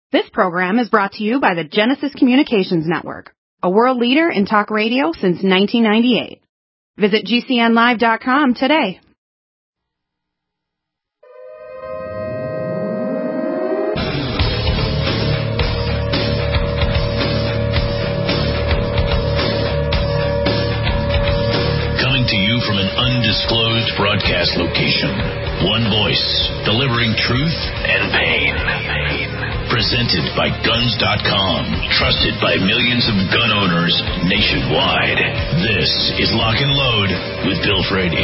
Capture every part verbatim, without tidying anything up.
This program is brought to you by the Genesis Communications Network, a world leader in talk radio since nineteen ninety-eight. Visit G C N live dot com today. Coming to you from an undisclosed broadcast location, one voice delivering truth and pain. Presented by Guns dot com, trusted by millions of gun owners nationwide. This is Lock and Load with Bill Frady.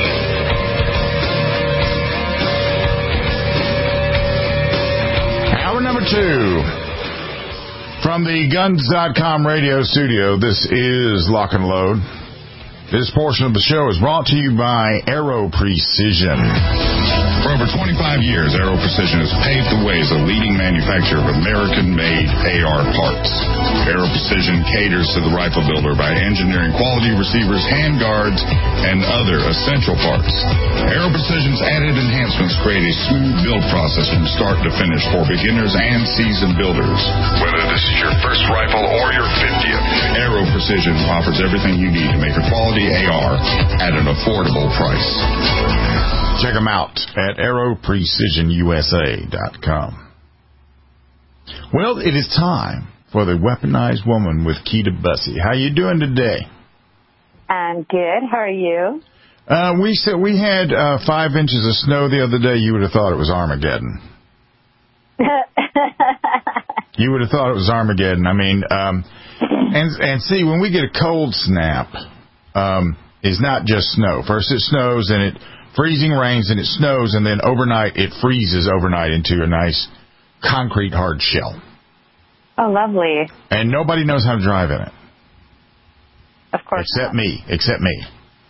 Hour number two from the Guns dot com radio studio. This is Lock and Load. This portion of the show is brought to you by Aero Precision. For over twenty-five years, Aero Precision has paved the way as a leading manufacturer of American-made A R parts. Aero Precision caters to the rifle builder by engineering quality receivers, handguards, and other essential parts. Aero Precision's added enhancements create a smooth build process from start to finish for beginners and seasoned builders. Whether this is your first rifle or your fiftieth, Aero Precision offers everything you need to make a quality A R at an affordable price. Check them out at aero precision U S A dot com. Well, it is time for the Weaponized Woman with Keita Bussey. How you doing today? I'm good. How are you? Uh, we said we had uh, five inches of snow the other day. You would have thought it was Armageddon. You would have thought it was Armageddon. I mean, um, and and see, when we get a cold snap, um, it's not just snow. First it snows, and it freezing rains, and it snows, and then overnight it freezes overnight into a nice concrete hard shell. Oh, lovely. And nobody knows how to drive in it. Of course Except not. me. Except me.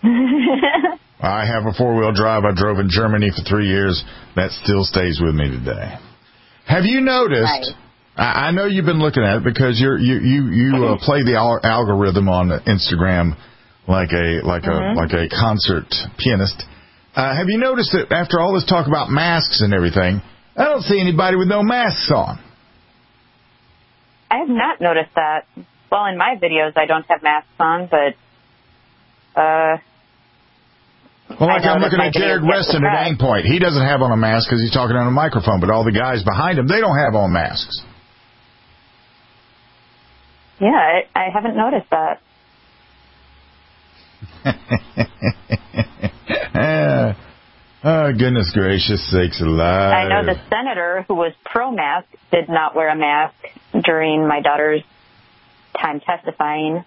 I have a four-wheel drive. I drove in Germany for three years. That still stays with me today. Have you noticed... Right. I, I know you've been looking at it because you're, you you you uh, play the al- algorithm on Instagram like a like mm-hmm. a like a concert pianist. Uh, have you noticed that after all this talk about masks and everything, I don't see anybody with no masks on? I have not noticed that. Well, in my videos, I don't have masks on, but... Uh, well, like I'm looking at Jared Weston at Aimpoint. He doesn't have on a mask because he's talking on a microphone, but all the guys behind him, they don't have on masks. Yeah, I, I haven't noticed that. Oh, goodness gracious sakes alive. I know the senator who was pro-mask did not wear a mask during my daughter's time testifying.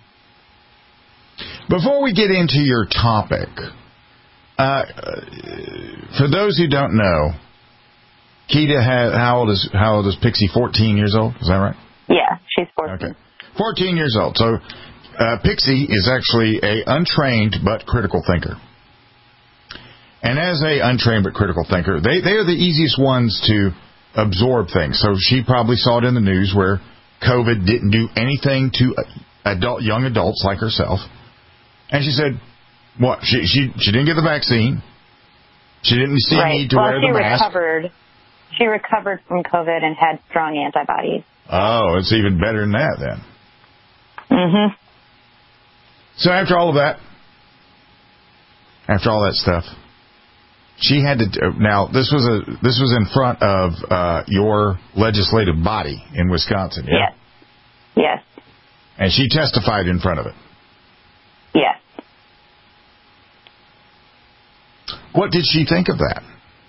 Before we get into your topic, uh, for those who don't know, Keita, has, how old is how old is Pixie? fourteen years old? Is that right? Yeah, she's fourteen. Okay, fourteen years old. So uh, Pixie is actually a untrained but critical thinker. And as a untrained but critical thinker, they, they are the easiest ones to absorb things. So she probably saw it in the news where COVID didn't do anything to adult, young adults like herself. And she said, what? She she she didn't get the vaccine. She didn't see right. need to well, wear the mask. Recovered, she recovered from COVID and had strong antibodies. Oh, it's even better than that then. Mm-hmm. So after all of that, after all that stuff, she had to. Now this was a this was in front of uh, your legislative body in Wisconsin. Yeah? Yes. Yes. And she testified in front of it. Yes. What did she think of that?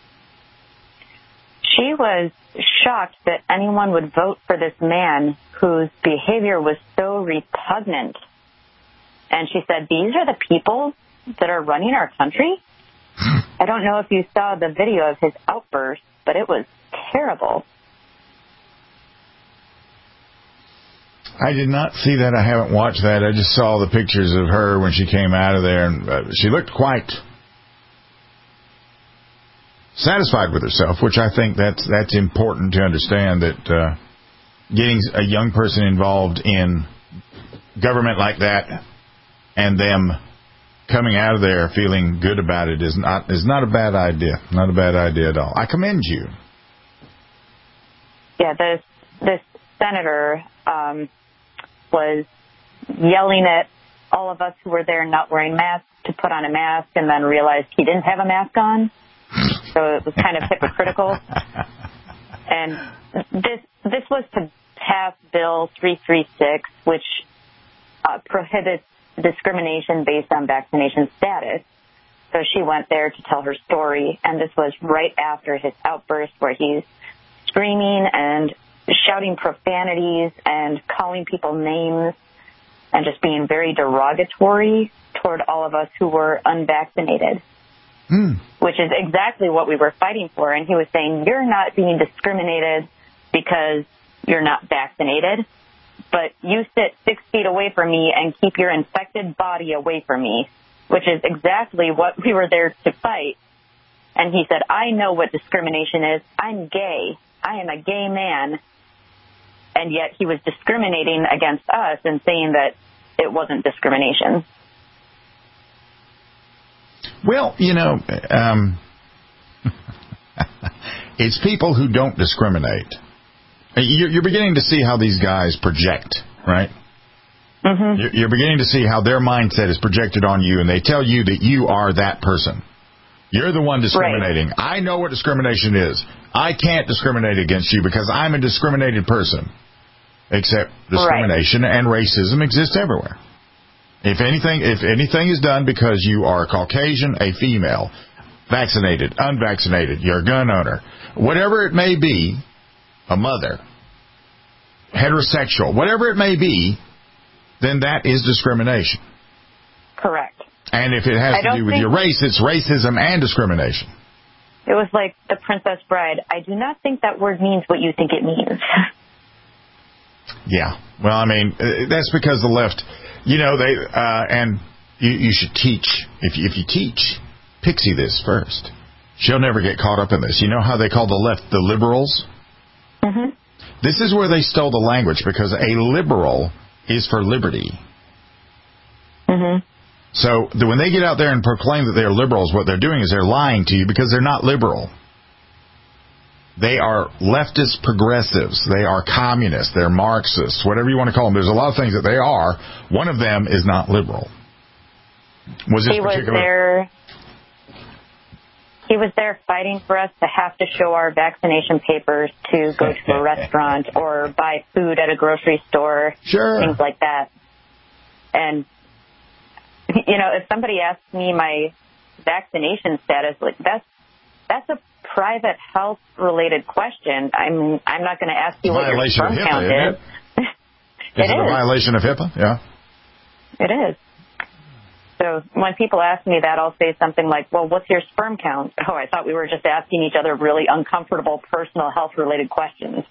She was shocked that anyone would vote for this man whose behavior was so repugnant. And she said, "These are the people that are running our country?" I don't know if you saw the video of his outburst, but it was terrible. I did not see that. I haven't watched that. I just saw the pictures of her when she came out of there, and uh, she looked quite satisfied with herself, which I think that's that's important to understand, that uh, getting a young person involved in government like that and them coming out of there feeling good about it is not is not a bad idea. Not a bad idea at all. I commend you. Yeah, the this senator um, was yelling at all of us who were there not wearing masks to put on a mask, and then realized he didn't have a mask on. So it was kind of hypocritical. And this this was to pass Bill three thirty-six, which uh, prohibits discrimination based on vaccination status. So she went there to tell her story, and this was right after his outburst where he's screaming and shouting profanities and calling people names and just being very derogatory toward all of us who were unvaccinated, mm. which is exactly what we were fighting for. And he was saying, you're not being discriminated because you're not vaccinated, but you sit six feet away from me and keep your infected body away from me, which is exactly what we were there to fight. And he said, I know what discrimination is. I'm gay. I am a gay man. And yet he was discriminating against us and saying that it wasn't discrimination. Well, you know, um, it's people who don't discriminate. You're beginning to see how these guys project, right? Mm-hmm. You're beginning to see how their mindset is projected on you, and they tell you that you are that person. You're the one discriminating. Right. I know what discrimination is. I can't discriminate against you because I'm a discriminated person. Except discrimination right. and racism exist everywhere. If anything, if anything is done because you are Caucasian, a female, vaccinated, unvaccinated, you're a gun owner, whatever it may be, a mother, heterosexual, whatever it may be, then that is discrimination. Correct. And if it has to do with your race, it's racism and discrimination. It was like The Princess Bride. I do not think that word means what you think it means. Yeah. Well, I mean, that's because the left, you know, they, uh, and you, you should teach, if you, if you teach Pixie this first, she'll never get caught up in this. You know how they call the left the liberals? Mm-hmm. This is where they stole the language, because a liberal is for liberty. Mm-hmm. So the, when they get out there and proclaim that they're liberals, what they're doing is they're lying to you because they're not liberal. They are leftist progressives. They are communists. They're Marxists, whatever you want to call them. There's a lot of things that they are. One of them is not liberal. Was this he was particular... there. He was there fighting for us to have to show our vaccination papers to go to a restaurant or buy food at a grocery store, sure. things like that. And, you know, if somebody asks me my vaccination status, like that's that's a private health-related question. I'm I'm not going to ask you what your sperm count is. Is it a violation of HIPAA? Yeah. It is. So when people ask me that, I'll say something like, well, what's your sperm count? Oh, I thought we were just asking each other really uncomfortable personal health-related questions.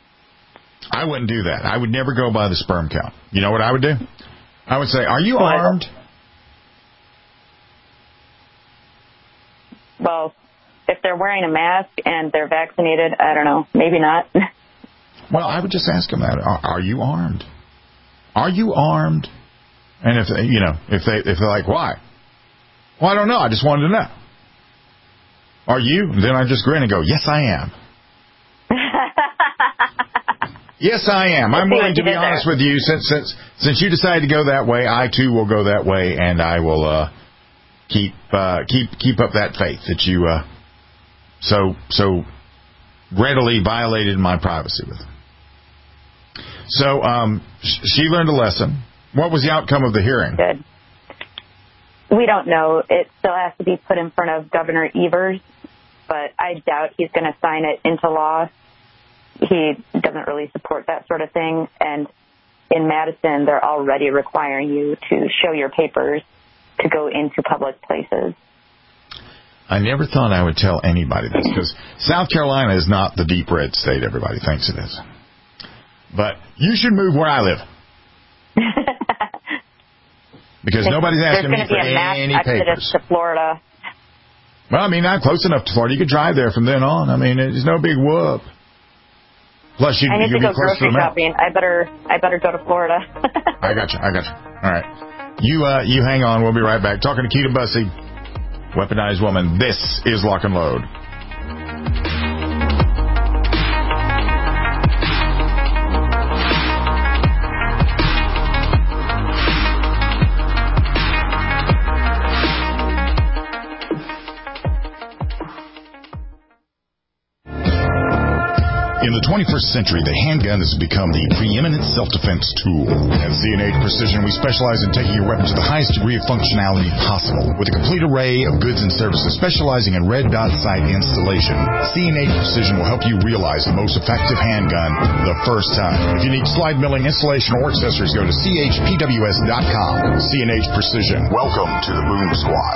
I wouldn't do that. I would never go by the sperm count. You know what I would do? I would say, are you what? armed? Well, if they're wearing a mask and they're vaccinated, I don't know. Maybe not. Well, I would just ask them that. Are, are you armed? Are you armed? And if they, you know, if they if they're like, why? Well, I don't know. I just wanted to know. Are you? And then I just grin and go, yes, I am. Yes, I am. I'm willing to be honest with you. Since since since you decided to go that way, I too will go that way, and I will uh, keep uh, keep keep up that faith that you uh, so so readily violated my privacy with. So um, she learned a lesson. What was the outcome of the hearing? Good. We don't know. It still has to be put in front of Governor Evers, but I doubt he's going to sign it into law. He doesn't really support that sort of thing. And in Madison, they're already requiring you to show your papers to go into public places. I never thought I would tell anybody this, because South Carolina is not the deep red state everybody thinks it is. But you should move where I live. Because nobody's asking me for any papers. To Florida. Well, I mean, I'm close enough to Florida. You could drive there from then on. I mean, it's no big whoop. Plus, you, I need you'll to go be close grocery to the shopping. I better, I better go to Florida. I got you. I got you. All right. You, uh, you hang on. We'll be right back. Talking to Keita Bussey, Weaponized Woman. This is Lock and Load. twenty-first century, the handgun has become the preeminent self-defense tool. At C and H Precision, we specialize in taking your weapon to the highest degree of functionality possible. With a complete array of goods and services specializing in red dot sight installation, C and H Precision will help you realize the most effective handgun the first time. If you need slide milling, installation, or accessories, go to C H P W S dot com. C and H Precision. Welcome to the Boom Squad.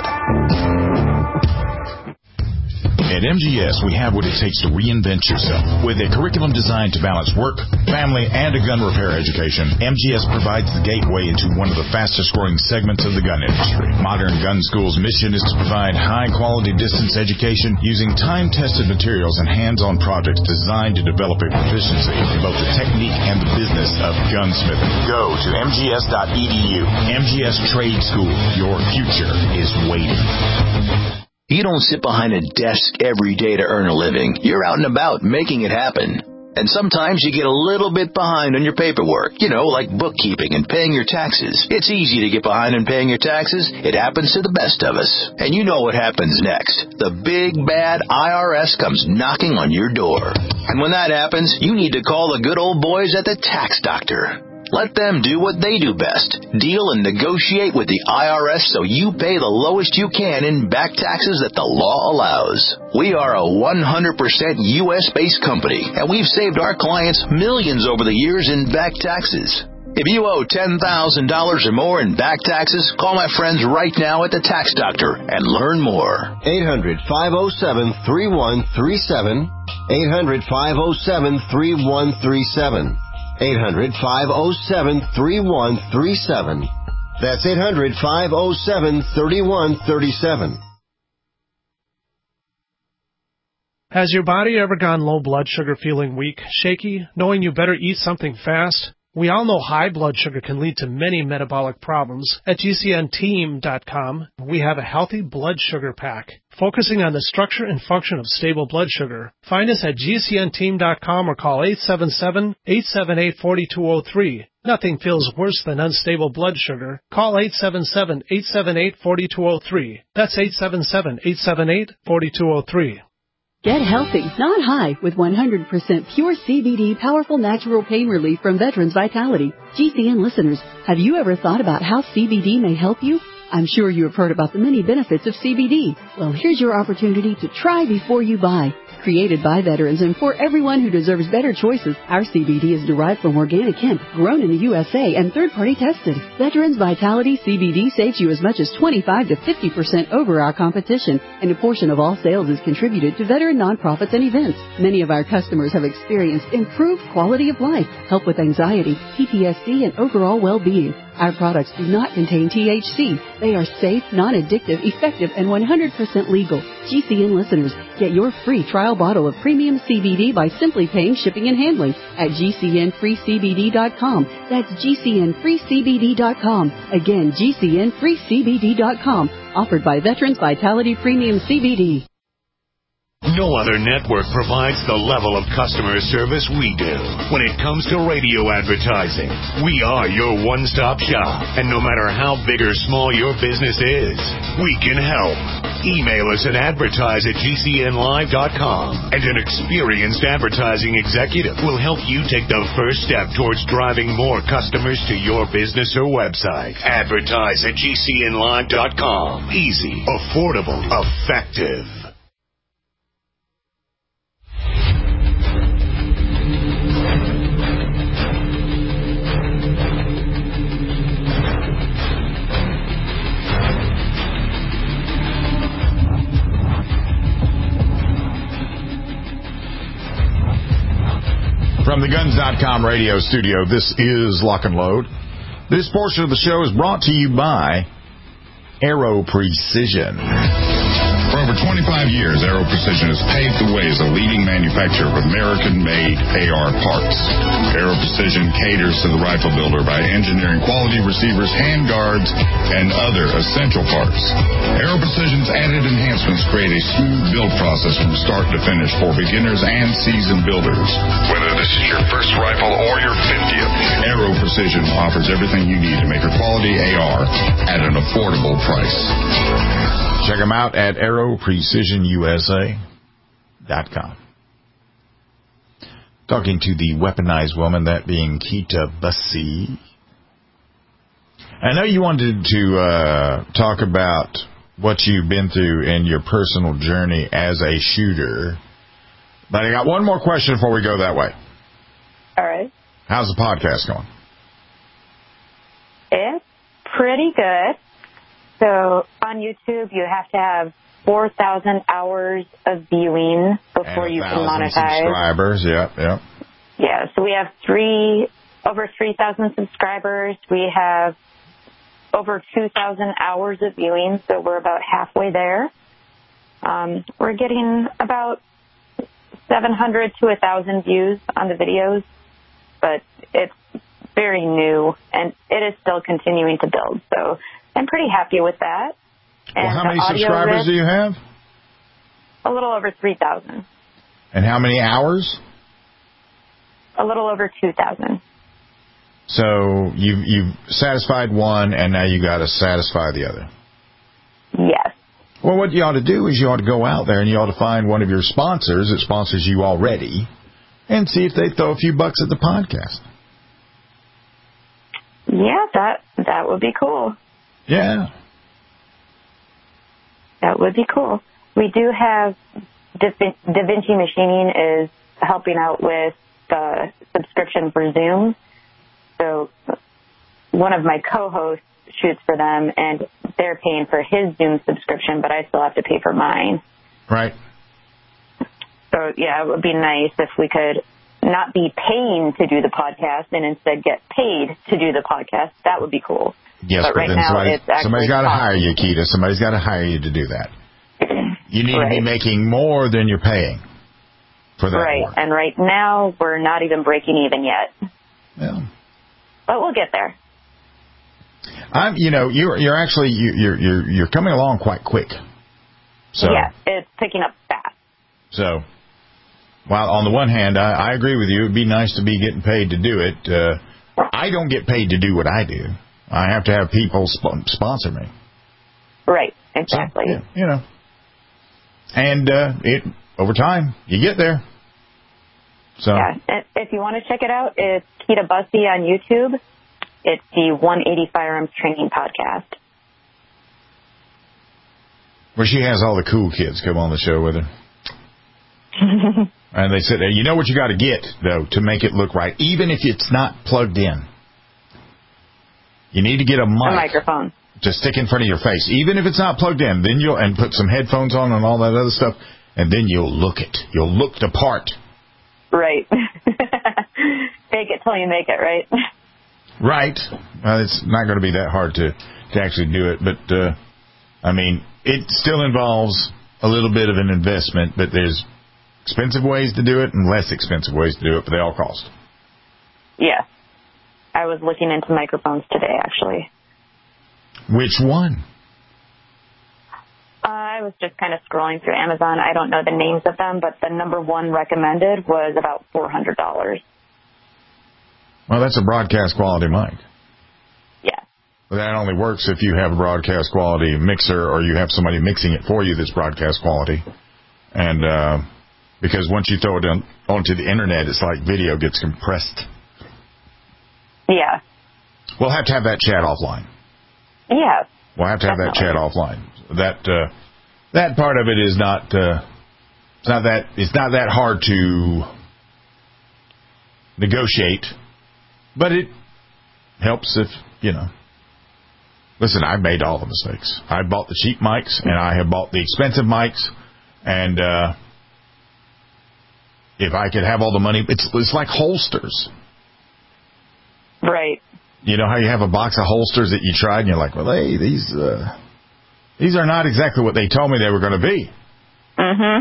At M G S, we have what it takes to reinvent yourself. With a curriculum designed to balance work, family, and a gun repair education, M G S provides the gateway into one of the fastest-growing segments of the gun industry. Modern Gun School's mission is to provide high-quality distance education using time-tested materials and hands-on projects designed to develop a proficiency in both the technique and the business of gunsmithing. Go to M G S dot E D U. M G S Trade School. Your future is waiting. You don't sit behind a desk every day to earn a living. You're out and about making it happen. And sometimes you get a little bit behind on your paperwork, you know, like bookkeeping and paying your taxes. It's easy to get behind on paying your taxes. It happens to the best of us. And you know what happens next. The big, bad I R S comes knocking on your door. And when that happens, you need to call the good old boys at the Tax Doctor. Let them do what they do best. Deal and negotiate with the I R S so you pay the lowest you can in back taxes that the law allows. We are a one hundred percent U S-based company, and we've saved our clients millions over the years in back taxes. If you owe ten thousand dollars or more in back taxes, call my friends right now at the Tax Doctor and learn more. eight hundred, five oh seven, three one three seven. eight hundred, five oh seven, three one three seven. eight hundred, five oh seven, three one three seven. That's eight hundred, five oh seven, three one three seven. Has your body ever gone low blood sugar, feeling weak, shaky, knowing you better eat something fast? We all know high blood sugar can lead to many metabolic problems. At G C N team dot com, we have a healthy blood sugar pack, focusing on the structure and function of stable blood sugar. Find us at G C N team dot com or call eight seven seven, eight seven eight, four two zero three. Nothing feels worse than unstable blood sugar. Call eight seven seven, eight seven eight, four two zero three. That's eight seven seven, eight seven eight, four two zero three. Get healthy, not high, with one hundred percent pure C B D powerful natural pain relief from Veterans Vitality. G C N listeners, have you ever thought about how C B D may help you? I'm sure you have heard about the many benefits of C B D. Well, here's your opportunity to try before you buy. Created by veterans and for everyone who deserves better choices, our C B D is derived from organic hemp, grown in the U S A and third-party tested. Veterans Vitality C B D saves you as much as twenty-five to fifty percent over our competition, and a portion of all sales is contributed to veteran nonprofits and events. Many of our customers have experienced improved quality of life, help with anxiety, P T S D, and overall well-being. Our products do not contain T H C. They are safe, non-addictive, effective, and one hundred percent legal. G C N listeners, get your free trial bottle of premium C B D by simply paying shipping and handling at G C N free C B D dot com. That's G C N free C B D dot com. Again, G C N free C B D dot com. Offered by Veterans Vitality Premium C B D. No other network provides the level of customer service we do. When it comes to radio advertising, we are your one-stop shop. And no matter how big or small your business is, we can help. Email us at advertise at G C N live dot com, and an experienced advertising executive will help you take the first step towards driving more customers to your business or website. Advertise at G C N live dot com. Easy, affordable, effective. From the Guns dot com radio studio, this is Lock and Load. This portion of the show is brought to you by Aero Precision. For over twenty-five years, Aero Precision has paved the way as a leading manufacturer of American-made A R parts. Aero Precision caters to the rifle builder by engineering quality receivers, handguards, and other essential parts. Aero Precision's added enhancements create a smooth build process from start to finish for beginners and seasoned builders. Whether this is your first rifle or your fiftieth, Aero Precision offers everything you need to make a quality A R at an affordable price. Check them out at aero precision U S A dot com. talking to the weaponized woman, that being Keita Bussey. I know you wanted to uh, talk about what you've been through in your personal journey as a shooter, but I got one more question before we go that way. All right. How's the podcast going? It's pretty good. So on YouTube, you have to have four thousand hours of viewing before you can monetize. Subscribers, yeah, yeah. Yeah, so we have three, over three thousand subscribers. We have over two thousand hours of viewing, so we're about halfway there. Um, we're getting about seven hundred to one thousand views on the videos, but it's very new, and it is still continuing to build. So I'm pretty happy with that. And well, how many subscribers do you have? A little over three thousand. And how many hours? A little over two thousand. So you've, you've satisfied one, and now you got to satisfy the other. Yes. Well, what you ought to do is you ought to go out there and you ought to find one of your sponsors that sponsors you already and see if they throw a few bucks at the podcast. Yeah, that that would be cool. Yeah. That would be cool. We do have Da Vinci Machining is helping out with the subscription for Zoom. So one of my co-hosts shoots for them, and they're paying for his Zoom subscription, but I still have to pay for mine. Right. So, yeah, it would be nice if we could not be paying to do the podcast and instead get paid to do the podcast. That would be cool. Yes, but, but right then now somebody, it's actually somebody's got to hire you, Keita. Somebody's got to hire you to do that. You need right. to be making more than you're paying for that Right, work. And right now we're not even breaking even yet. Yeah. But we'll get there. I'm, you know, you're you're actually you're you're you're coming along quite quick. So yeah, it's picking up fast. So, while on the one hand, I, I agree with you, it'd be nice to be getting paid to do it. Uh, I don't get paid to do what I do. I have to have people sp- sponsor me. Right. Exactly. So, yeah, you know, and uh, it over time you get there. So yeah, if you want to check it out, it's Keita Bussey on YouTube. It's the one eighty Firearms Training Podcast. Where she has all the cool kids come on the show with her. And they sit there. You know what you got to get, though, to make it look right, even if it's not plugged in. You need to get a mic. A microphone. To stick in front of your face. Even if it's not plugged in, then you'll and put some headphones on and all that other stuff, and then you'll look it. You'll look the part. Right. Fake it till you make it, right? Right. Well, it's not going to be that hard to, to actually do it. But, uh, I mean, it still involves a little bit of an investment, but there's expensive ways to do it and less expensive ways to do it, but they all cost. Yeah. I was looking into microphones today, actually. Which one? Uh, I was just kind of scrolling through Amazon. I don't know the names of them, but the number one recommended was about four hundred dollars. Well, that's a broadcast quality mic. Yeah. But that only works if you have a broadcast quality mixer or you have somebody mixing it for you that's broadcast quality. And uh, because once you throw it on, onto the internet, it's like video gets compressed. Yeah. We'll have to have that chat offline. Yeah. We'll have to have definitely. that chat offline. That uh, that part of it is not uh, it's not that it's not that hard to negotiate, but it helps if you know. Listen, I've made all the mistakes. I bought the cheap mics and I have bought the expensive mics, and uh, if I could have all the money, it's it's like holsters. Right. You know how you have a box of holsters that you tried and you're like, well, hey, these uh, these are not exactly what they told me they were going to be. Mm-hmm.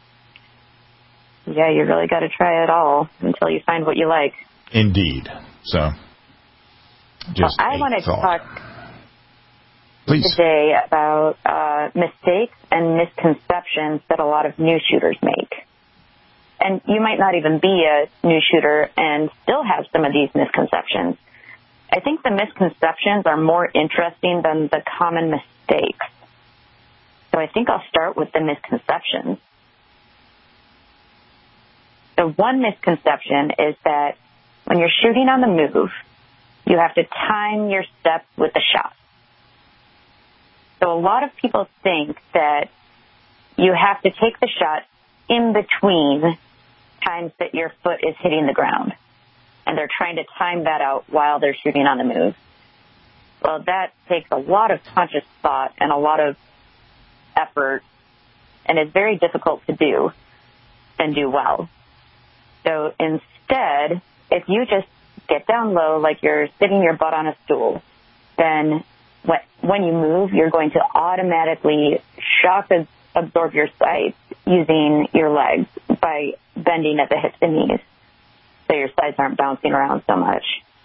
Yeah, you really got to try it all until you find what you like. Indeed. So, just well, I wanted thought. to talk Please. today about uh, mistakes and misconceptions that a lot of new shooters make. And you might not even be a new shooter and still have some of these misconceptions. I think the misconceptions are more interesting than the common mistakes. So I think I'll start with the misconceptions. So one misconception is that when you're shooting on the move, you have to time your steps with the shot. So a lot of people think that you have to take the shot in between times that your foot is hitting the ground. And they're trying to time that out while they're shooting on the move. Well, that takes a lot of conscious thought and a lot of effort and is very difficult to do and do well. So instead, if you just get down low like you're sitting your butt on a stool, then when you move, you're going to automatically shock and absorb your sights using your legs by bending at the hips and knees, so your sights aren't bouncing around so much.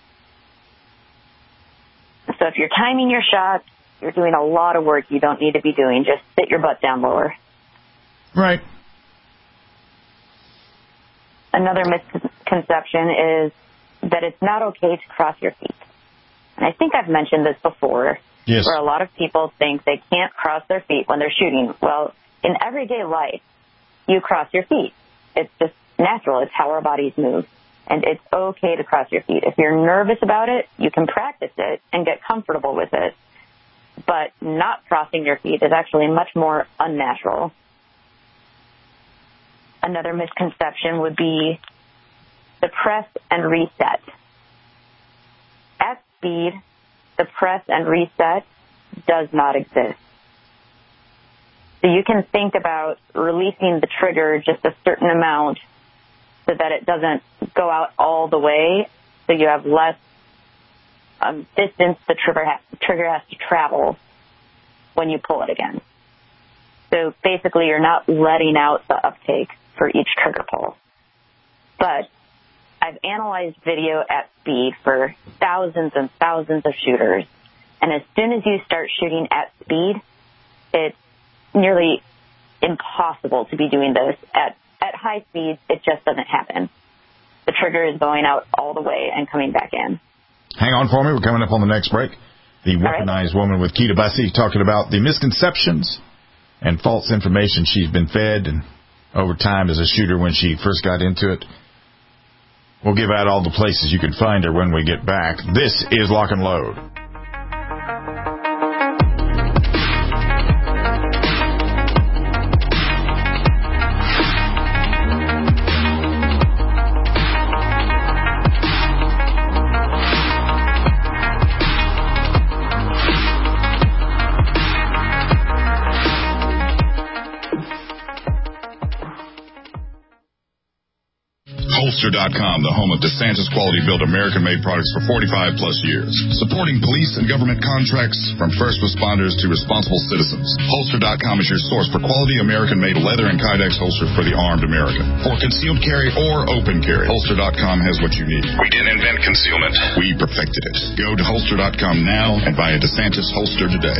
So if you're timing your shots, you're doing a lot of work you don't need to be doing. Just sit your butt down lower. Right. Another misconception is that it's not okay to cross your feet. And I think I've mentioned this before, yes. where a lot of people think they can't cross their feet when they're shooting. Well, in everyday life, you cross your feet. It's just natural. It's how our bodies move. And it's okay to cross your feet. If you're nervous about it, you can practice it and get comfortable with it. But not crossing your feet is actually much more unnatural. Another misconception would be the press and reset. At speed, the press and reset does not exist. So you can think about releasing the trigger just a certain amount so that it doesn't go out all the way, so you have less um, distance the trigger, ha- trigger has to travel when you pull it again. So basically you're not letting out the uptake for each trigger pull. But I've analyzed video at speed for thousands and thousands of shooters, and as soon as you start shooting at speed, it's nearly impossible to be doing this. At at high speeds, it just doesn't happen. The trigger is going out all the way and coming back in. Hang on for me. We're coming up on the next break. The Weaponized right. Woman with Kita Busse talking about the misconceptions and false information she's been fed and over time as a shooter when she first got into it. We'll give out all the places you can find her when we get back. This is Lock and Load. Holster dot com, the home of DeSantis quality-built American-made products for forty-five plus years. Supporting police and government contracts from first responders to responsible citizens. Holster dot com is your source for quality American-made leather and Kydex holster for the armed American. For concealed carry or open carry, Holster dot com has what you need. We didn't invent concealment. We perfected it. Go to Holster dot com now and buy a DeSantis holster today.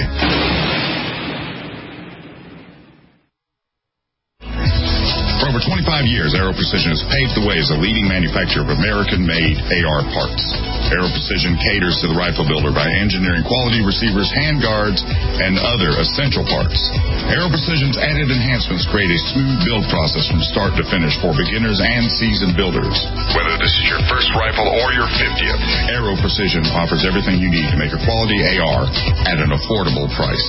For over twenty-five years, Aero Precision has paved the way as a leading manufacturer of American-made A R parts. Aero Precision caters to the rifle builder by engineering quality receivers, handguards, and other essential parts. Aero Precision's added enhancements create a smooth build process from start to finish for beginners and seasoned builders. Whether this is your first rifle or your fiftieth, Aero Precision offers everything you need to make a quality A R at an affordable price.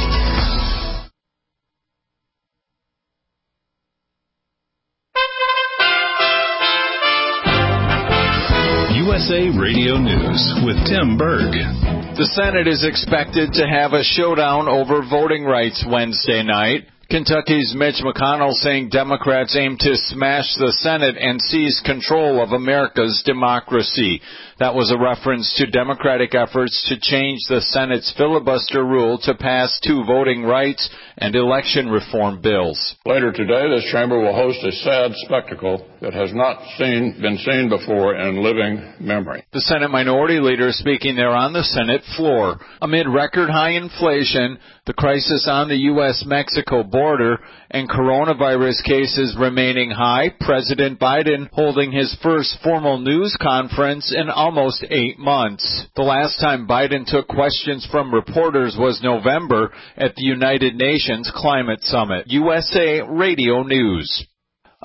U S A Radio News with Tim Berg. The Senate is expected to have a showdown over voting rights Wednesday night. Kentucky's Mitch McConnell saying Democrats aim to smash the Senate and seize control of America's democracy. That was a reference to Democratic efforts to change the Senate's filibuster rule to pass two voting rights and election reform bills. Later today, this chamber will host a sad spectacle that has not seen, been seen before in living memory. The Senate Minority Leader speaking there on the Senate floor. Amid record-high inflation, the crisis on the U S Mexico border, and coronavirus cases remaining high, President Biden holding his first formal news conference in almost eight months. The last time Biden took questions from reporters was November at the United Nations Climate Summit. U S A Radio News.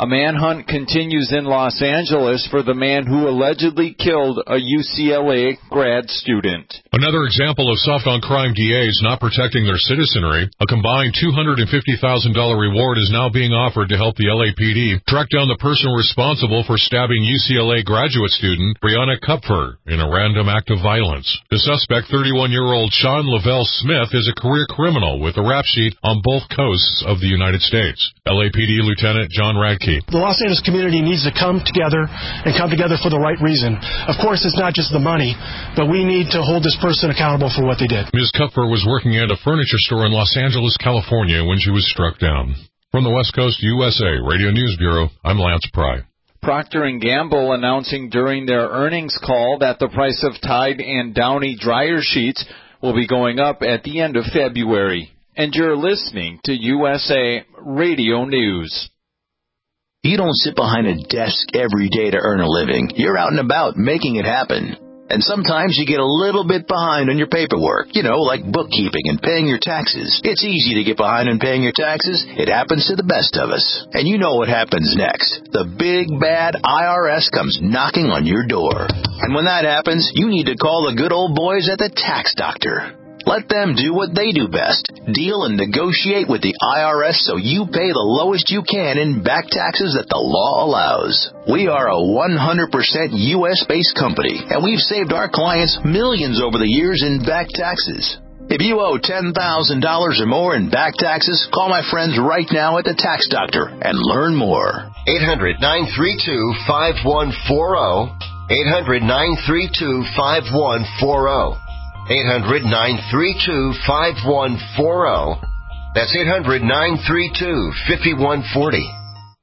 A manhunt continues in Los Angeles for the man who allegedly killed a U C L A grad student. Another example of soft-on-crime D As not protecting their citizenry. A combined two hundred fifty thousand dollars reward is now being offered to help the L A P D track down the person responsible for stabbing U C L A graduate student Brianna Kupfer in a random act of violence. The suspect, thirty-one-year-old Sean Lavelle Smith, is a career criminal with a rap sheet on both coasts of the United States. L A P D Lieutenant John Radke. The Los Angeles community needs to come together and come together for the right reason. Of course, it's not just the money, but we need to hold this person accountable for what they did. Miz Kupfer was working at a furniture store in Los Angeles, California when she was struck down. From the West Coast U S A Radio News Bureau, I'm Lance Pry. Procter and Gamble announcing during their earnings call that the price of Tide and Downy dryer sheets will be going up at the end of February. And you're listening to U S A Radio News. You don't sit behind a desk every day to earn a living. You're out and about making it happen. And sometimes you get a little bit behind on your paperwork, you know, like bookkeeping and paying your taxes. It's easy to get behind on paying your taxes. It happens to the best of us. And you know what happens next. The big, bad I R S comes knocking on your door. And when that happens, you need to call the good old boys at the Tax Doctor. Let them do what they do best, deal and negotiate with the I R S so you pay the lowest you can in back taxes that the law allows. We are a one hundred percent U S-based company, and we've saved our clients millions over the years in back taxes. If you owe ten thousand dollars or more in back taxes, call my friends right now at the Tax Doctor and learn more. eight hundred, nine three two, five one four zero. eight hundred, nine three two, five one four zero. eight hundred, nine three two, five one four zero. That's eight hundred, nine three two, five one four zero.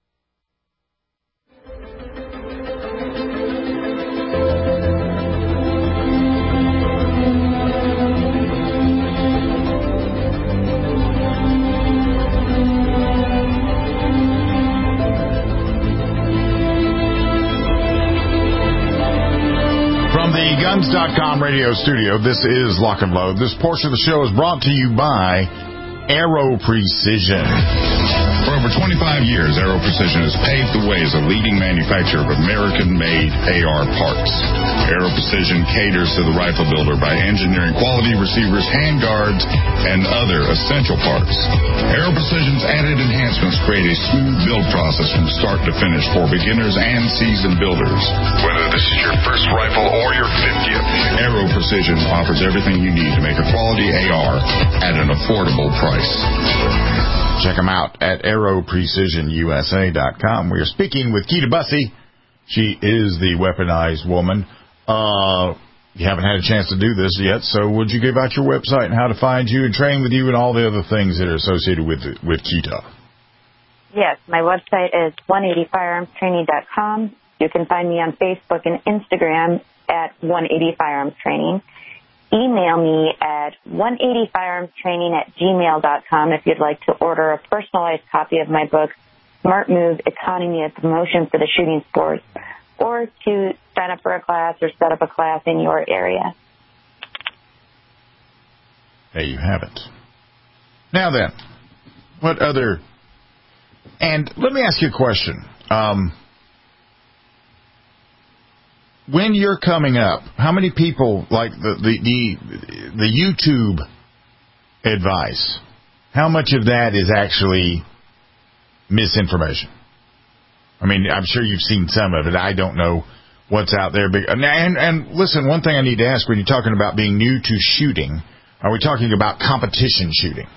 Guns dot com radio studio, this is Lock and Load. This portion of the show is brought to you by Aero Precision. For over twenty-five years, Aero Precision has paved the way as a leading manufacturer of American-made A R parts. Aero Precision caters to the rifle builder by engineering quality receivers, handguards, and other essential parts. Aero Precision's added enhancements create a smooth build process from start to finish for beginners and seasoned builders. Whether this is your first rifle or your fiftieth, Aero Precision offers everything you need to make a quality A R at an affordable price. Check them out at aero precision U S A dot com. We are speaking with Keita Bussey. She is the weaponized woman. Uh, you haven't had a chance to do this yet, so would you give out your website and how to find you and train with you and all the other things that are associated with with Keita? Yes, my website is one eighty firearms training dot com. You can find me on Facebook and Instagram at one eighty firearms training. Email me at one eighty firearms training at gmail dot com if you'd like to order a personalized copy of my book, Smart Move, Economy of Promotion for the Shooting Sports, or to sign up for a class or set up a class in your area. There you have it. Now then, what other... And let me ask you a question. Um... When you're coming up, how many people, like the, the, the, the YouTube advice, how much of that is actually misinformation? I mean, I'm sure you've seen some of it. I don't know what's out there. And, and, and listen, one thing I need to ask when you're talking about being new to shooting, are we talking about competition shooting?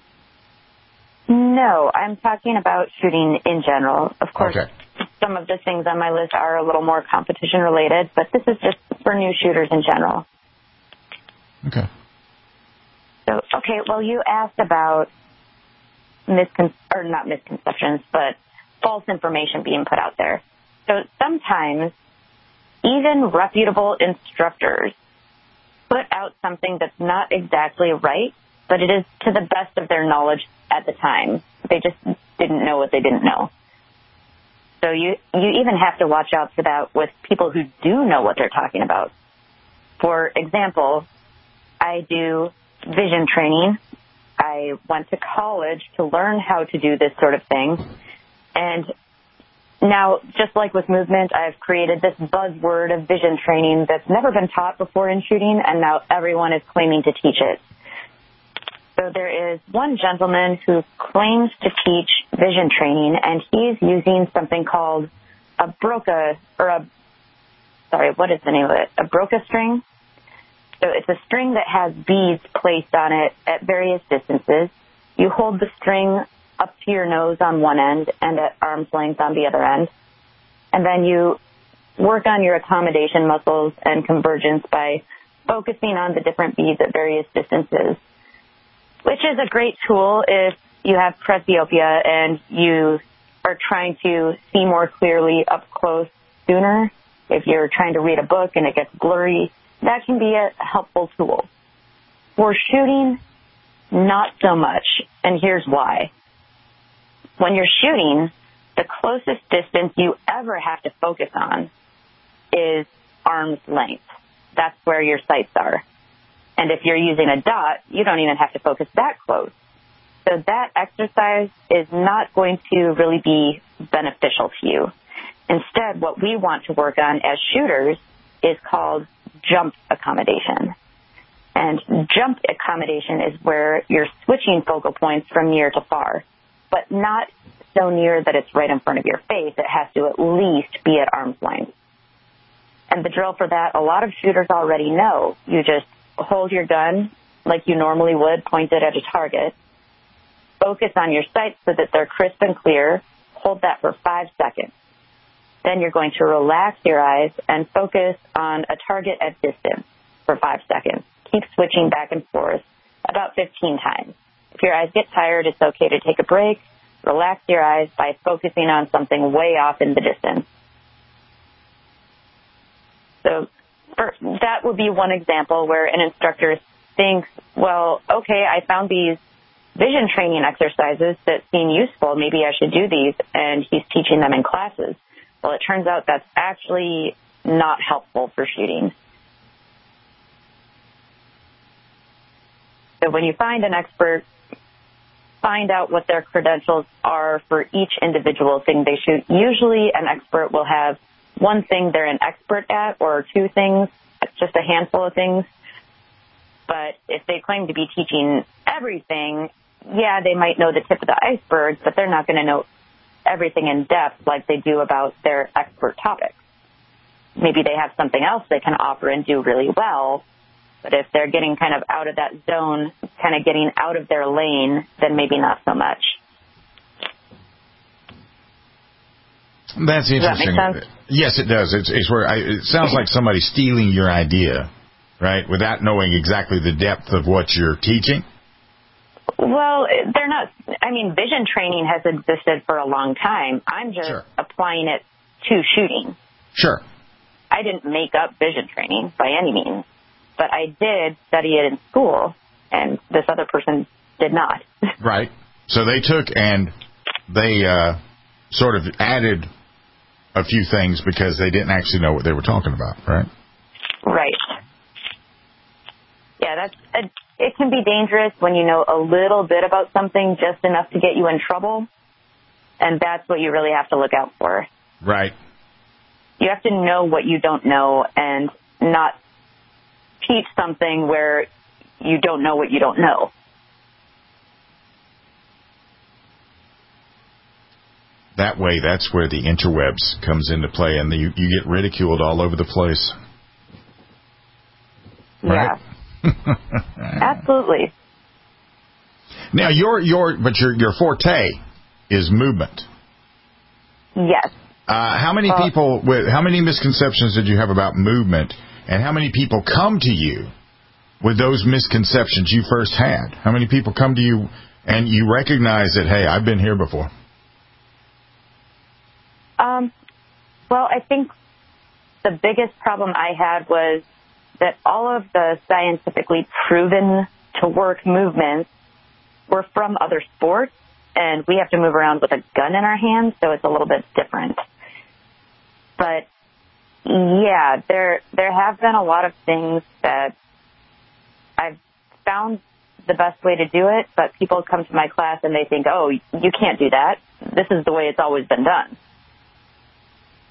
No, I'm talking about shooting in general. Of course, okay. Some of the things on my list are a little more competition related, but this is just for new shooters in general. Okay. So, okay, well, you asked about miscon- or not misconceptions, but false information being put out there. So sometimes even reputable instructors put out something that's not exactly right, but it is to the best of their knowledge at the time. They just didn't know what they didn't know. So you, you even have to watch out for that with people who do know what they're talking about. For example, I do vision training. I went to college to learn how to do this sort of thing. And Now, just like with movement, I've created this buzzword of vision training that's never been taught before in shooting, and now everyone is claiming to teach it. So there is one gentleman who claims to teach vision training, and he's using something called a broca, or a, sorry, what is the name of it? A broca string. So it's a string that has beads placed on it at various distances. You hold the string up to your nose on one end and at arm's length on the other end. And then you work on your accommodation muscles and convergence by focusing on the different beads at various distances, which is a great tool if you have presbyopia and you are trying to see more clearly up close sooner. If you're trying to read a book and it gets blurry, that can be a helpful tool. For shooting, not so much, and here's why. When you're shooting, the closest distance you ever have to focus on is arm's length. That's where your sights are. And if you're using a dot, you don't even have to focus that close. So that exercise is not going to really be beneficial to you. Instead, what we want to work on as shooters is called jump accommodation. And jump accommodation is where you're switching focal points from near to far, but not so near that it's right in front of your face. It has to at least be at arm's length. And the drill for that, a lot of shooters already know. You just hold your gun like you normally would, pointed at a target. Focus on your sights so that they're crisp and clear. Hold that for five seconds. Then you're going to relax your eyes and focus on a target at distance for five seconds. Keep switching back and forth about fifteen times. If your eyes get tired, it's okay to take a break. Relax your eyes by focusing on something way off in the distance. So for, that would be one example where an instructor thinks, well, okay, I found these vision training exercises that seem useful. Maybe I should do these, and he's teaching them in classes. Well, it turns out that's actually not helpful for shooting. So when you find an expert, find out what their credentials are for each individual thing they shoot. Usually an expert will have one thing they're an expert at or two things, just a handful of things. But if they claim to be teaching everything, yeah, they might know the tip of the iceberg, but they're not going to know everything in depth like they do about their expert topics. Maybe they have something else they can offer and do really well, but if they're getting kind of out of that zone, kind of getting out of their lane, then maybe not so much. That's interesting. Does that make sense? Yes, it does. It's, it's where I, it sounds like somebody stealing your idea, right, without knowing exactly the depth of what you're teaching. Well, they're not. I mean, vision training has existed for a long time. I'm just sure. applying it to shooting. Sure. I didn't make up vision training by any means, but I did study it in school, and this other person did not. Right. So they took and they uh, sort of added a few things because they didn't actually know what they were talking about, right? Right. Yeah, that's a, it can be dangerous when you know a little bit about something, just enough to get you in trouble, and that's what you really have to look out for. Right. You have to know what you don't know and not teach something where you don't know what you don't know. That way, that's where the interwebs comes into play, and the, you, you get ridiculed all over the place. Right? Yeah. Absolutely. Now, your your but your your forte is movement. Yes. Uh, how many uh, people with how many misconceptions did you have about movement, and how many people come to you with those misconceptions you first had? How many people come to you and you recognize that, hey, I've been here before? Um, well, I think the biggest problem I had was that all of the scientifically proven to work movements were from other sports, and we have to move around with a gun in our hands, so it's a little bit different. But yeah, there there have been a lot of things that I've found the best way to do it, but people come to my class and they think, oh, you can't do that. This is the way it's always been done.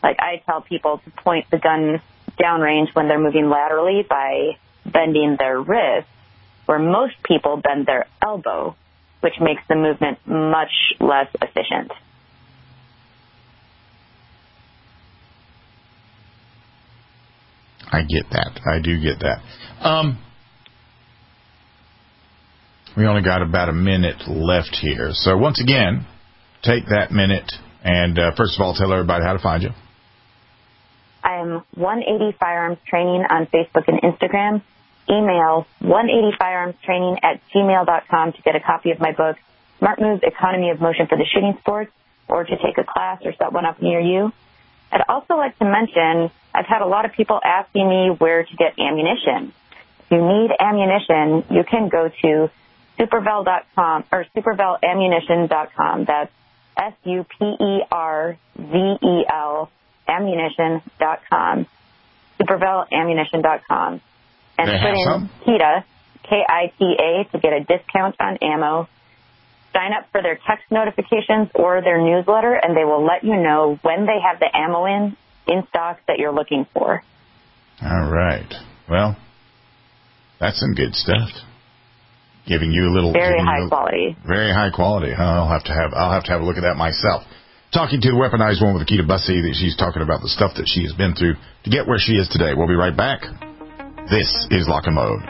Like I tell people to point the gun downrange when they're moving laterally by bending their wrist, where most people bend their elbow, which makes the movement much less efficient. I get that. I do get that. Um, we only got about a minute left here. So once again, take that minute and uh, first of all, tell everybody how to find you. I'm one eighty Firearms Training on Facebook and Instagram. Email one eighty firearms training at gmail dot com to get a copy of my book, Smart Move, Economy of Motion for the Shooting Sports, or to take a class or set one up near you. I'd also like to mention, I've had a lot of people asking me where to get ammunition. If you need ammunition, you can go to supervel dot com or supervel ammunition dot com. That's S U P E R V E L ammunition dot com. supervel ammunition dot com. And they put in KITA, K I T A, to get a discount on ammo. Sign up for their text notifications or their newsletter, and they will let you know when they have the ammo in, in stock that you're looking for. All right. Well, that's some good stuff. Giving you a little... Very high a, quality. Very high quality. I'll have to have I'll have to have a look at that myself. Talking to the weaponized one with Akita Busse, that she's talking about the stuff that she has been through to get where she is today. We'll be right back. This is Lock and Load.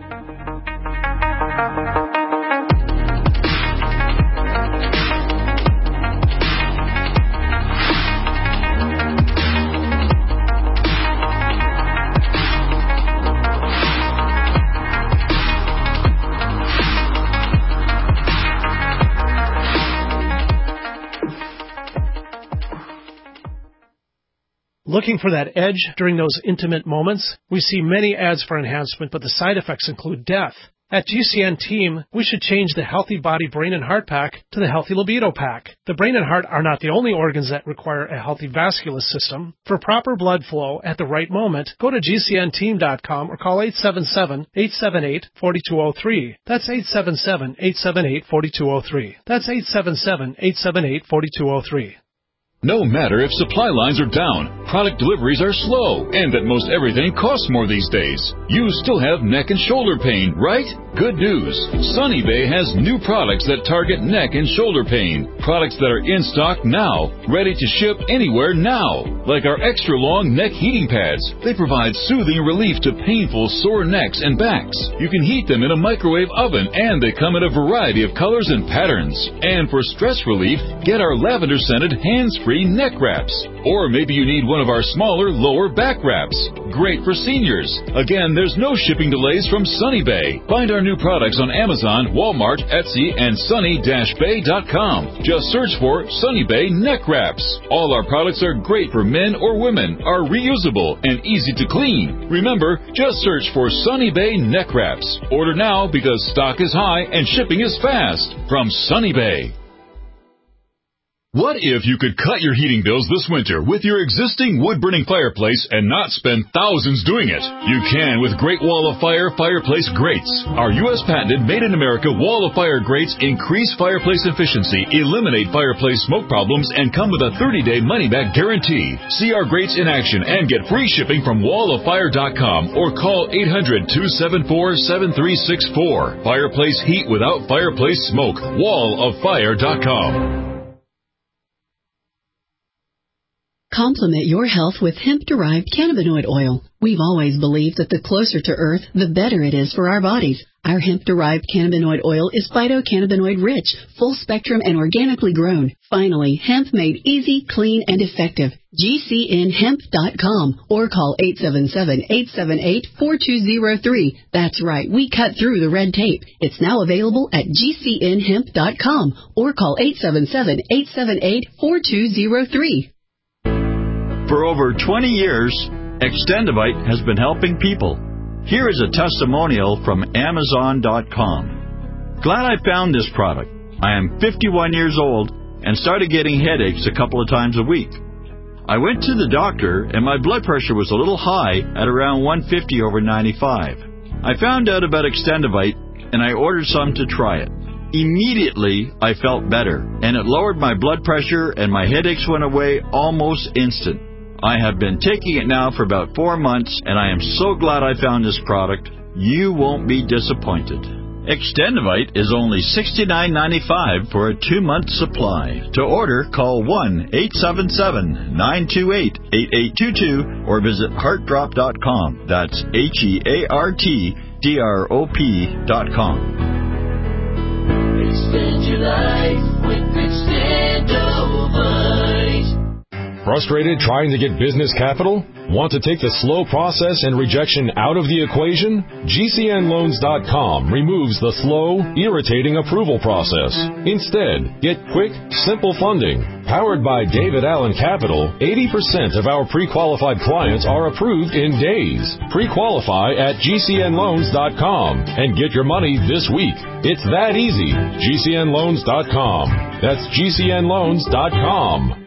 Looking for that edge during those intimate moments? We see many ads for enhancement, but the side effects include death. At G C N Team, we should change the Healthy Body, Brain, and Heart Pack to the Healthy Libido Pack. The brain and heart are not the only organs that require a healthy vascular system. For proper blood flow at the right moment, go to G C N team dot com or call eight seven seven, eight seven eight, four two zero three. That's eight seven seven, eight seven eight, four two zero three. That's eight seven seven, eight seven eight, four two zero three. No matter if supply lines are down, product deliveries are slow, and that most everything costs more these days, you still have neck and shoulder pain, right? Good news. Sunny Bay has new products that target neck and shoulder pain. Products that are in stock now, ready to ship anywhere now. Like our extra long neck heating pads. They provide soothing relief to painful sore necks and backs. You can heat them in a microwave oven, and they come in a variety of colors and patterns. And for stress relief, get our lavender scented hands-free neck wraps. Or maybe you need one of our smaller lower back wraps. Great for seniors. Again, there's no shipping delays from Sunny Bay. Find our new products on Amazon, Walmart, Etsy, and sunny dash bay dot com. Just search for Sunny Bay neck wraps. All our products are great for men or women, are reusable, and easy to clean. Remember, just search for Sunny Bay neck wraps. Order now because stock is high and shipping is fast. From Sunny Bay. What if you could cut your heating bills this winter with your existing wood-burning fireplace and not spend thousands doing it? You can with Great Wall of Fire fireplace grates. Our U S patented made-in-America Wall of Fire grates increase fireplace efficiency, eliminate fireplace smoke problems, and come with a thirty-day money-back guarantee. See our grates in action and get free shipping from wall of fire dot com or call eight hundred, two seven four, seven three six four. Fireplace heat without fireplace smoke. wall of fire dot com. Complement your health with hemp-derived cannabinoid oil. We've always believed that the closer to Earth, the better it is for our bodies. Our hemp-derived cannabinoid oil is phytocannabinoid-rich, full-spectrum, and organically grown. Finally, hemp made easy, clean, and effective. G C N hemp dot com or call eight seven seven, eight seven eight, four two zero three. That's right, we cut through the red tape. It's now available at G C N hemp dot com or call eight seven seven, eight seven eight, four two zero three. For over twenty years, Extendivite has been helping people. Here is a testimonial from Amazon dot com. Glad I found this product. I am fifty-one years old and started getting headaches a couple of times a week. I went to the doctor and my blood pressure was a little high at around one fifty over ninety-five. I found out about Extendivite and I ordered some to try it. Immediately, I felt better, and it lowered my blood pressure and my headaches went away almost instant. I have been taking it now for about four months, and I am so glad I found this product. You won't be disappointed. Extendivite is only sixty-nine ninety-five for a two-month supply. To order, call one eight seven seven, nine two eight, eight eight two two or visit heart drop dot com. That's H E A R T D R O P dot com. Extend your life with Extendivite. Frustrated trying to get business capital? Want to take the slow process and rejection out of the equation? G C N loans dot com removes the slow, irritating approval process. Instead, get quick, simple funding. Powered by David Allen Capital, eighty percent of our pre-qualified clients are approved in days. Pre-qualify at G C N loans dot com and get your money this week. It's that easy. G C N loans dot com. That's G C N loans dot com.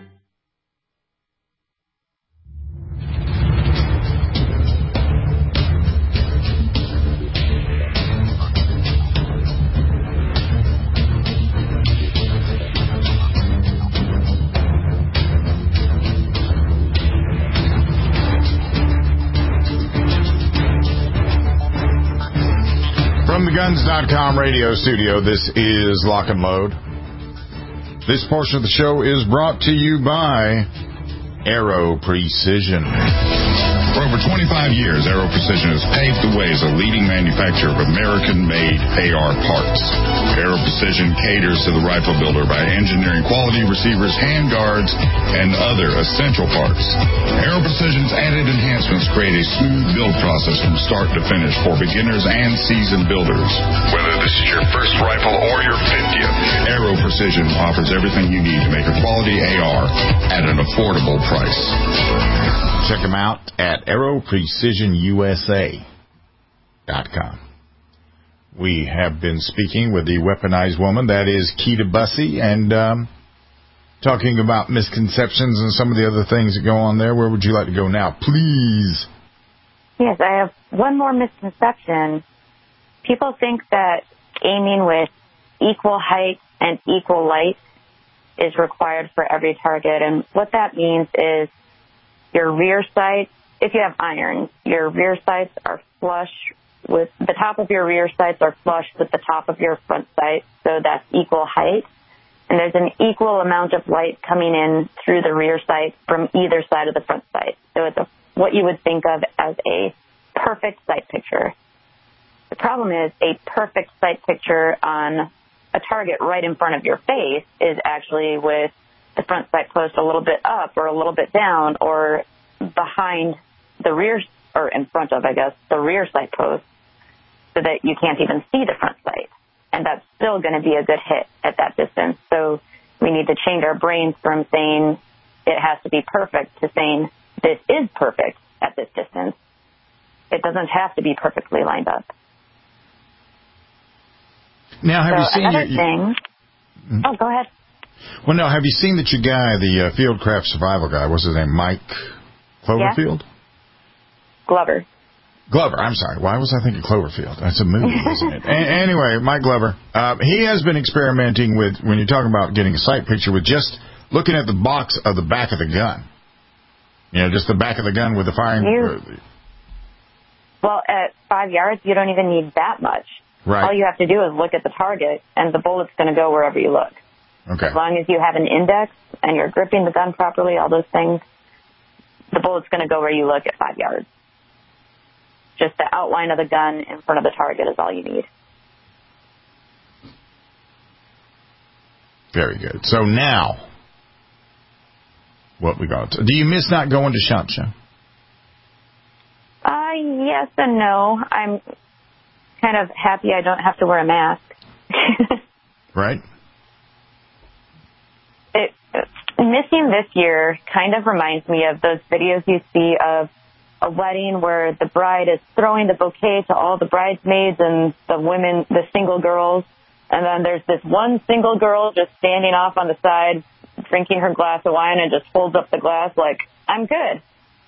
From the Guns dot com radio studio, this is Lock and Load. This portion of the show is brought to you by Aero Precision. For over twenty-five years, Aero Precision has paved the way as a leading manufacturer of American-made A R parts. Aero Precision caters to the rifle builder by engineering quality receivers, handguards, and other essential parts. Aero Precision's added enhancements create a smooth build process from start to finish for beginners and seasoned builders. Whether this is your first rifle or your fiftieth, Aero Precision offers everything you need to make a quality A R at an affordable price. Check them out at aero precision U S A dot com. We have been speaking with the weaponized woman, that is Keita Bussey, and um, talking about misconceptions and some of the other things that go on there. Where would you like to go now, please? Yes, I have one more misconception. People think that aiming with equal height and equal light is required for every target, and what that means is your rear sights, if you have irons, your rear sights are flush with, the top of your rear sights are flush with the top of your front sight, so that's equal height. And there's an equal amount of light coming in through the rear sight from either side of the front sight. So it's a, what you would think of as a perfect sight picture. The problem is a perfect sight picture on a target right in front of your face is actually with the front sight post a little bit up or a little bit down or behind the rear, or in front of, I guess, the rear sight post so that you can't even see the front sight. And that's still going to be a good hit at that distance. So we need to change our brains from saying it has to be perfect to saying this is perfect at this distance. It doesn't have to be perfectly lined up. Now, have so you seen another your, thing? you, oh, go ahead. Well, no, have you seen that your guy, the uh, Fieldcraft survival guy, what's his name, Mike Cloverfield? Yeah. Glover. Glover, I'm sorry. Why was I thinking Cloverfield? That's a movie, isn't it? A- anyway, Mike Glover, uh, he has been experimenting with, when you're talking about getting a sight picture, with just looking at the box of the back of the gun. You know, just the back of the gun with the firing. You, well, at five yards, you don't even need that much. Right. All you have to do is look at the target, and the bullet's going to go wherever you look. Okay. As long as you have an index and you're gripping the gun properly, all those things, the bullet's going to go where you look at five yards. Just the outline of the gun in front of the target is all you need. Very good. So now, what we got? Do you miss not going to SHOT Show? Uh, yes and no. I'm kind of happy I don't have to wear a mask. Right. It, missing this year kind of reminds me of those videos you see of a wedding where the bride is throwing the bouquet to all the bridesmaids and the women, the single girls, and then there's this one single girl just standing off on the side, drinking her glass of wine and just holds up the glass like, I'm good.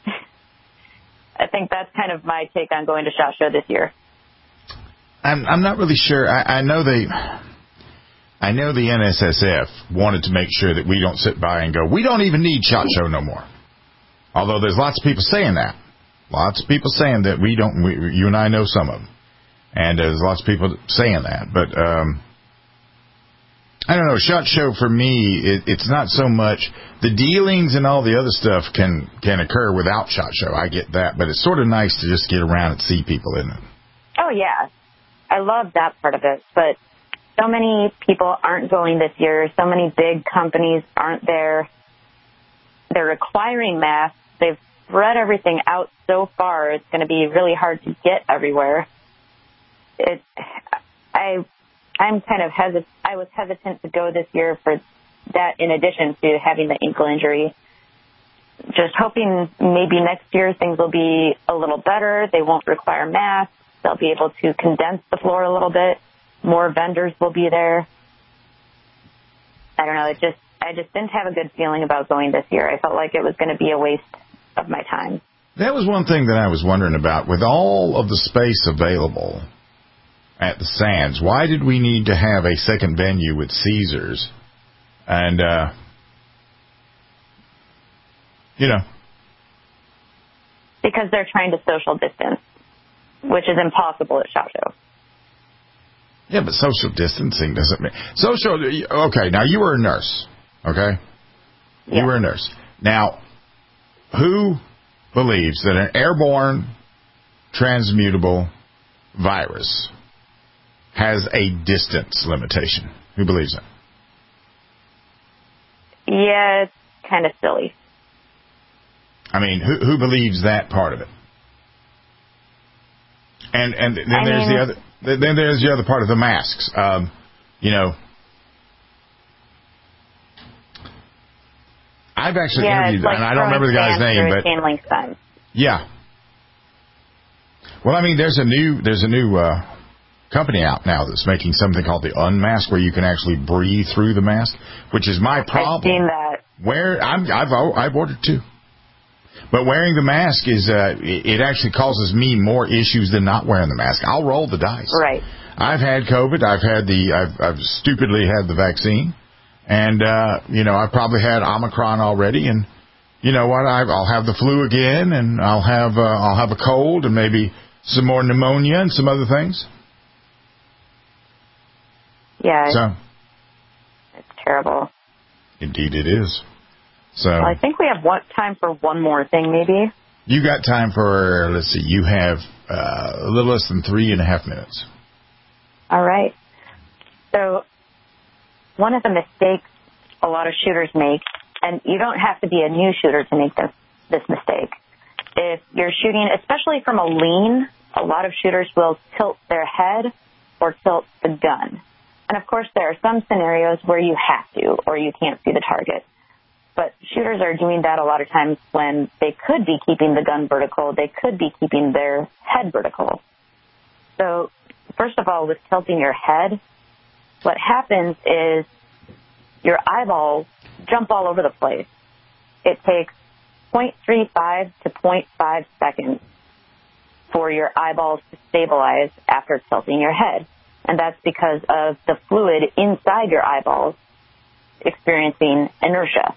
I think that's kind of my take on going to SHOT Show this year. I'm I'm not really sure. I, I know they, I know the N S S F wanted to make sure that we don't sit by and go, we don't even need SHOT Show no more. Although there's lots of people saying that. Lots of people saying that we don't, we, you and I know some of them. And there's lots of people saying that. But, um, I don't know, SHOT Show for me, it, it's not so much, the dealings and all the other stuff can, can occur without SHOT Show. I get that. But it's sort of nice to just get around and see people, isn't it? Oh, yeah. I love that part of it. But so many people aren't going this year. So many big companies aren't there. They're requiring masks. They've spread everything out so far. It's going to be really hard to get everywhere. It, I, I'm kind of hesitant. I was hesitant to go this year for that, in addition to having the ankle injury. Just hoping maybe next year things will be a little better. They won't require masks. They'll be able to condense the floor a little bit. More vendors will be there. I don't know. It just, I just didn't have a good feeling about going this year. I felt like it was going to be a waste of my time. That was one thing that I was wondering about. With all of the space available at the Sands, why did we need to have a second venue with Caesars? And, uh, you know. Because they're trying to social distance, which is impossible at SHOT Show. Yeah, but social distancing doesn't mean... Social... Okay, now you were a nurse, okay? Yeah. You were a nurse. Now, who believes that an airborne transmutable virus has a distance limitation? Who believes that? Yeah, it's kind of silly. I mean, who who believes that part of it? And and then I there's mean, the other then there's the other part of the masks. Um, you know, I've actually yeah, interviewed, like and I don't remember the guy's name, but chain link fence. Yeah. Well, I mean, there's a new there's a new uh, company out now that's making something called the Unmask, where you can actually breathe through the mask, which is my problem. I've seen that. Where I'm, I've I've ordered two, but wearing the mask is uh, it actually causes me more issues than not wearing the mask. I'll roll the dice. Right. I've had COVID. I've had the I've, I've stupidly had the vaccine, and uh, you know I've probably had Omicron already, and you know what? I, I'll have the flu again, and I'll have uh, I'll have a cold, and maybe some more pneumonia and some other things. Yeah. So it's terrible. Indeed, it is. So well, I think we have one, time for one more thing, maybe. You got time for, let's see, you have uh, a little less than three and a half minutes. All right. So one of the mistakes a lot of shooters make, and you don't have to be a new shooter to make this, this mistake. If you're shooting, especially from a lean, a lot of shooters will tilt their head or tilt the gun. And, of course, there are some scenarios where you have to or you can't see the target. But shooters are doing that a lot of times when they could be keeping the gun vertical. They could be keeping their head vertical. So, first of all, with tilting your head, what happens is your eyeballs jump all over the place. It takes zero point three five to zero point five seconds for your eyeballs to stabilize after tilting your head. And that's because of the fluid inside your eyeballs experiencing inertia.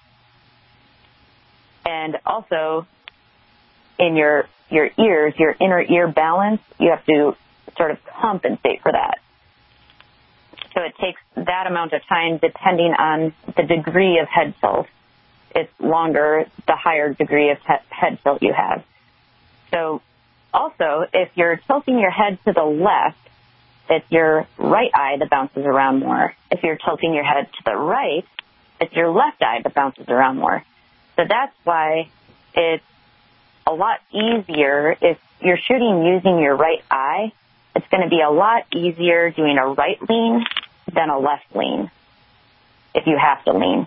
And also, in your your ears, your inner ear balance, you have to sort of compensate for that. So it takes that amount of time depending on the degree of head tilt. It's longer the higher degree of he- head tilt you have. So also, if you're tilting your head to the left, it's your right eye that bounces around more. If you're tilting your head to the right, it's your left eye that bounces around more. So that's why it's a lot easier if you're shooting using your right eye. It's going to be a lot easier doing a right lean than a left lean if you have to lean.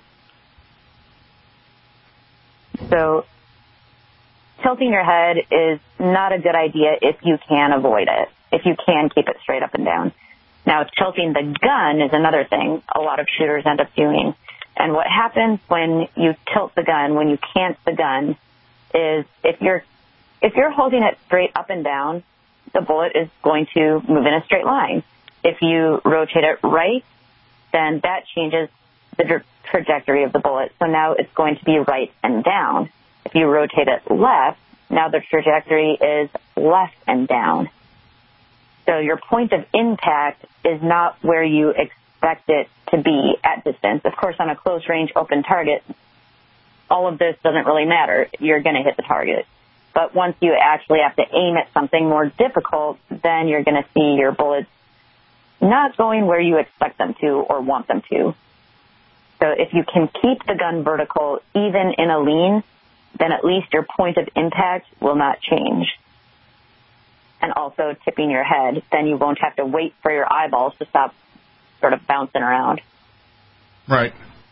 So tilting your head is not a good idea if you can avoid it, if you can keep it straight up and down. Now, tilting the gun is another thing a lot of shooters end up doing. And what happens when you tilt the gun, when you cant the gun, is if you're if you're holding it straight up and down, the bullet is going to move in a straight line. If you rotate it right, then that changes the tra- trajectory of the bullet. So now it's going to be right and down. If you rotate it left, now the trajectory is left and down. So your point of impact is not where you expect it to be at distance. Of course, on a close-range open target, all of this doesn't really matter. You're going to hit the target. But once you actually have to aim at something more difficult, then you're going to see your bullets not going where you expect them to or want them to. So if you can keep the gun vertical even in a lean, then at least your point of impact will not change. And also tipping your head, then you won't have to wait for your eyeballs to stop sort of bouncing around. Right.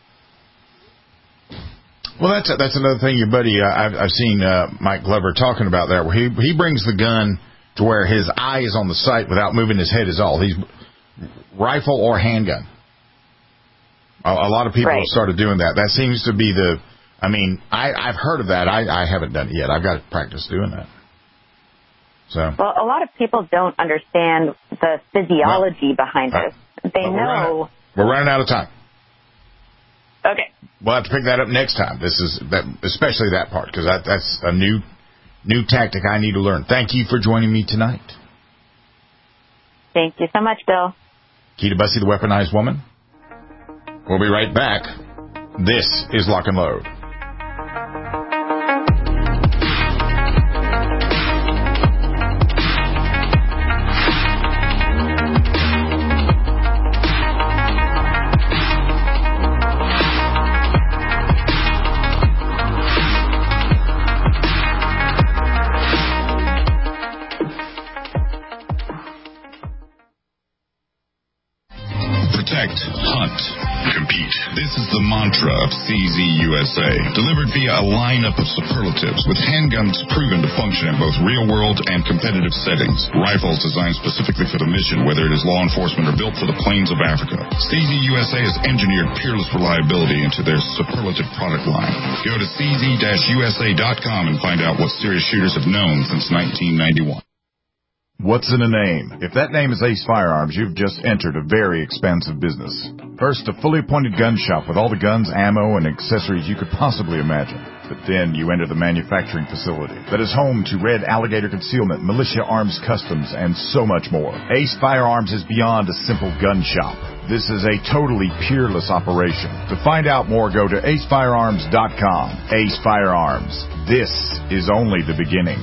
Well, that's that's another thing your buddy, uh, I've, I've seen uh, Mike Glover talking about there, where he, he brings the gun to where his eye is on the sight without moving his head is all. He's rifle or handgun. A, a lot of people right. have started doing that. That seems to be the, I mean, I, I've heard of that. I, I haven't done it yet. I've got to practice doing that. So. Well, a lot of people don't understand the physiology well, behind right. this. They well, we're know. Running, we're running out of time. Okay. We'll have to pick that up next time. This is that, especially that part, because that, that's a new, new tactic I need to learn. Thank you for joining me tonight. Thank you so much, Bill. Keita Bussey, the Weaponized Woman. We'll be right back. This is Lock and Load. Hunt, compete. This is the mantra of C Z U S A, delivered via a lineup of superlatives with handguns proven to function in both real-world and competitive settings. Rifles designed specifically for the mission, whether it is law enforcement or built for the plains of Africa. C Z U S A has engineered peerless reliability into their superlative product line. Go to C Z U S A dot com and find out what serious shooters have known since nineteen ninety-one. What's in a name? If that name is Ace Firearms, you've just entered a very expansive business. First, a fully appointed gun shop with all the guns, ammo, and accessories you could possibly imagine. But then you enter the manufacturing facility that is home to Red Alligator Concealment, Militia Arms Customs, and so much more. Ace Firearms is beyond a simple gun shop. This is a totally peerless operation. To find out more, go to ace firearms dot com. Ace Firearms. This is only the beginning.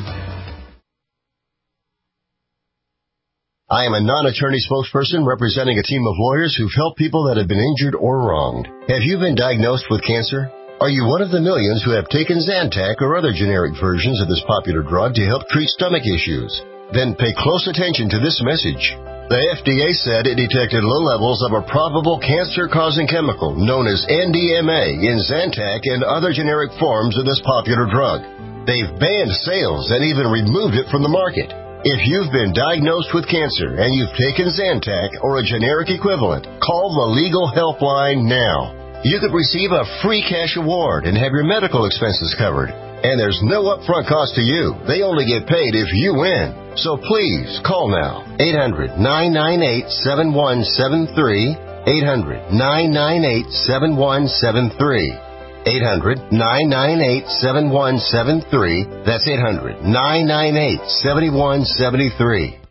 I am a non-attorney spokesperson representing a team of lawyers who've helped people that have been injured or wronged. Have you been diagnosed with cancer? Are you one of the millions who have taken Zantac or other generic versions of this popular drug to help treat stomach issues? Then pay close attention to this message. The F D A said it detected low levels of a probable cancer-causing chemical known as N D M A in Zantac and other generic forms of this popular drug. They've banned sales and even removed it from the market. If you've been diagnosed with cancer and you've taken Zantac or a generic equivalent, call the Legal Helpline now. You could receive a free cash award and have your medical expenses covered. And there's no upfront cost to you. They only get paid if you win. So please, call now. eight hundred, nine nine eight, seven one seven three. eight hundred, nine nine eight, seven one seven three. eight hundred, nine nine eight, seven one seven three. That's eight hundred, nine nine eight, seven one seven three.